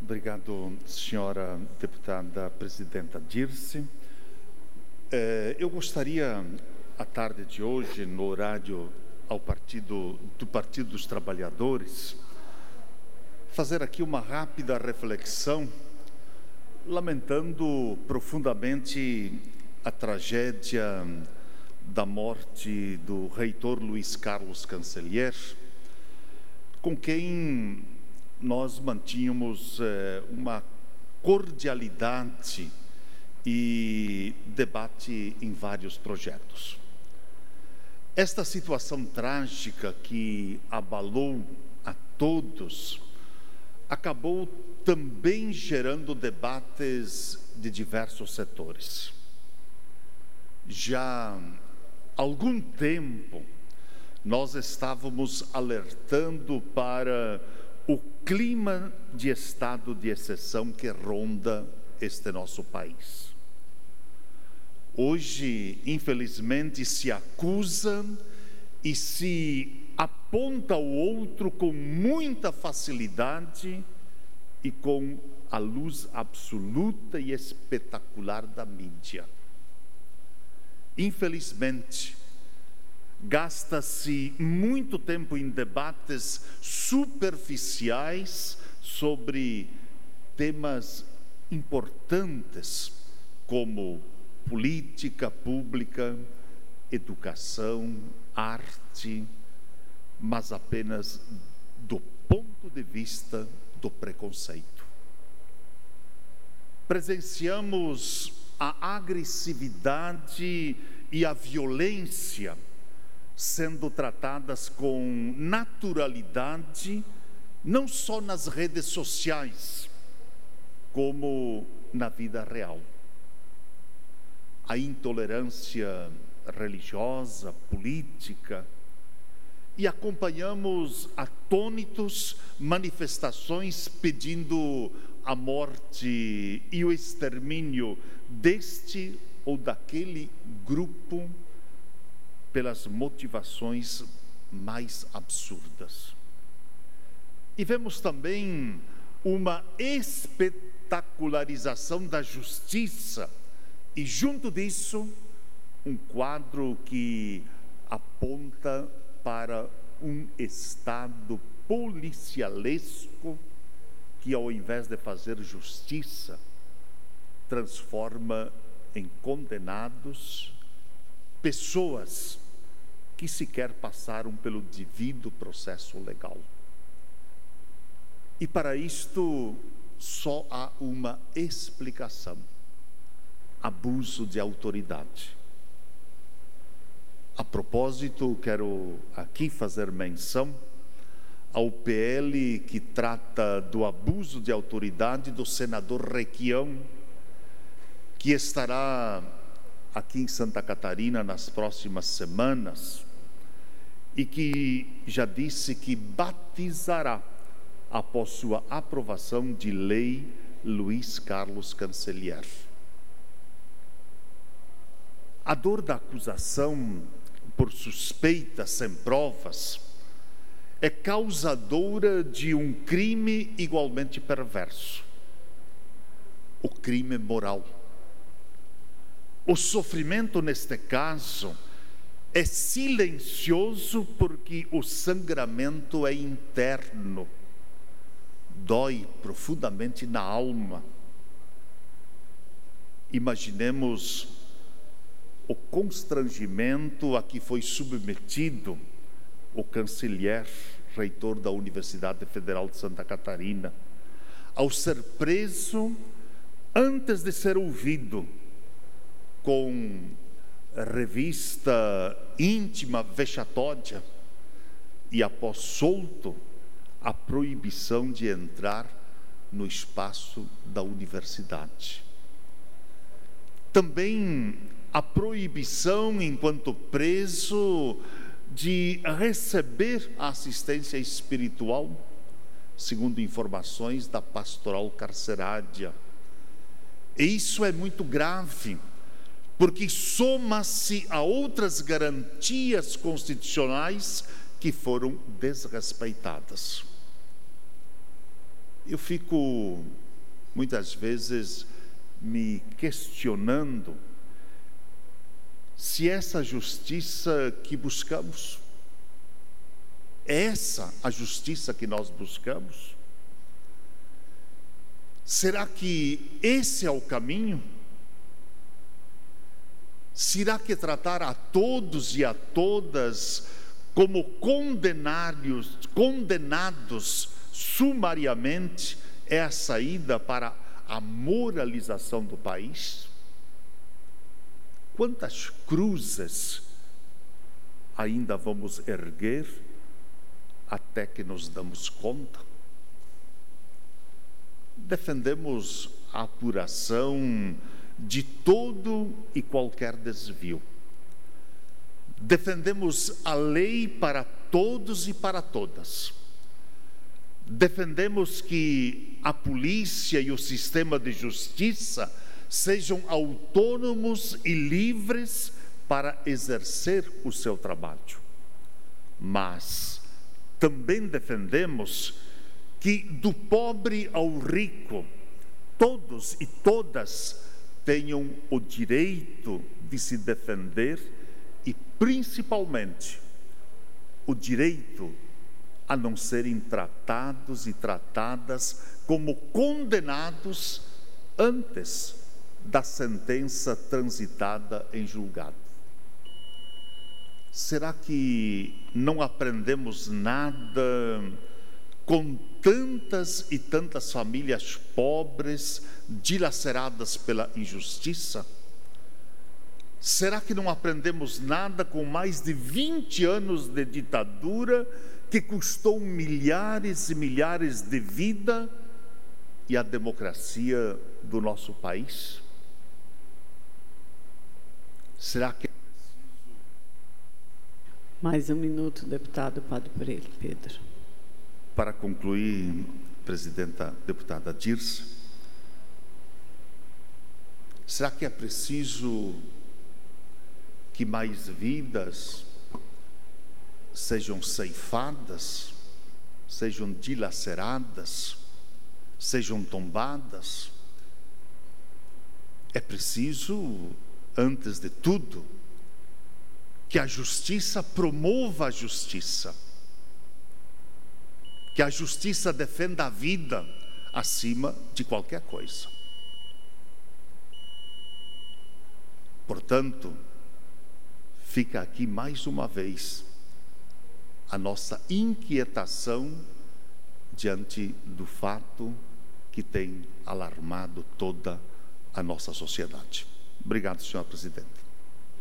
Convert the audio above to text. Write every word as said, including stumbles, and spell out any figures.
Obrigado, senhora deputada presidenta Dirce. É, eu gostaria, à tarde de hoje, no horário ao partido, do Partido dos Trabalhadores, fazer aqui uma rápida reflexão, lamentando profundamente a tragédia da morte do reitor Luiz Carlos Cancellier, com quem nós mantínhamos eh, uma cordialidade e debate em vários projetos. Esta situação trágica que abalou a todos acabou também gerando debates de diversos setores. Já há algum tempo nós estávamos alertando para o clima de estado de exceção que ronda este nosso país. Hoje, infelizmente, se acusa e se aponta o outro com muita facilidade e com a luz absoluta e espetacular da mídia. Infelizmente, gasta-se muito tempo em debates superficiais sobre temas importantes como política pública, educação, arte, mas apenas do ponto de vista do preconceito. Presenciamos a agressividade e a violência sendo tratadas com naturalidade, não só nas redes sociais, como na vida real. A intolerância religiosa, política, e acompanhamos atônitos manifestações pedindo a morte e o extermínio deste ou daquele grupo pelas motivações mais absurdas. E vemos também uma espetacularização da justiça e, junto disso, um quadro que aponta para um estado policialesco que, ao invés de fazer justiça, transforma em condenados pessoas que sequer passaram pelo devido processo legal. E para isto só há uma explicação: abuso de autoridade. A propósito, quero aqui fazer menção ao P L que trata do abuso de autoridade do senador Requião, que estará aqui em Santa Catarina nas próximas semanas e que já disse que batizará, após sua aprovação de lei, Luiz Carlos Cancellier. A dor da acusação por suspeita sem provas é causadora de um crime igualmente perverso: o crime moral. O sofrimento, neste caso, é silencioso porque o sangramento é interno, dói profundamente na alma. Imaginemos o constrangimento a que foi submetido o Cancellier, reitor da Universidade Federal de Santa Catarina, ao ser preso antes de ser ouvido, com revista íntima vexatória, e após solto, a proibição de entrar no espaço da universidade. Também a proibição, enquanto preso, de receber a assistência espiritual, segundo informações da pastoral carcerária. E isso é muito grave, porque soma-se a outras garantias constitucionais que foram desrespeitadas. eu fico muitas vezes me questionando se essa justiça que buscamos, é essa a justiça que nós buscamos? Será que esse é o caminho? Será que tratar a todos e a todas como condenados, condenados sumariamente é a saída para a moralização do país? Quantas cruzes ainda vamos erguer até que nos damos conta? Defendemos a apuração de todo e qualquer desvio. Defendemos a lei para todos e para todas. Defendemos que a polícia e o sistema de justiça sejam autônomos e livres para exercer o seu trabalho. Mas também defendemos que do pobre ao rico, todos e todas tenham o direito de se defender e, principalmente, o direito a não serem tratados e tratadas como condenados antes da sentença transitada em julgado. Será que não aprendemos nada com tantas e tantas famílias pobres, dilaceradas pela injustiça? Será que não aprendemos nada com mais de vinte anos de ditadura que custou milhares e milhares de vidas e a democracia do nosso país? Será que... Mais um minuto, deputado Padre Pedro. Para concluir, presidenta deputada Dirce, será que é preciso que mais vidas sejam ceifadas, sejam dilaceradas, sejam tombadas? É preciso, antes de tudo, que a justiça promova a justiça, que a justiça defenda a vida acima de qualquer coisa. Portanto, fica aqui mais uma vez a nossa inquietação diante do fato que tem alarmado toda a nossa sociedade. Obrigado, senhora presidente.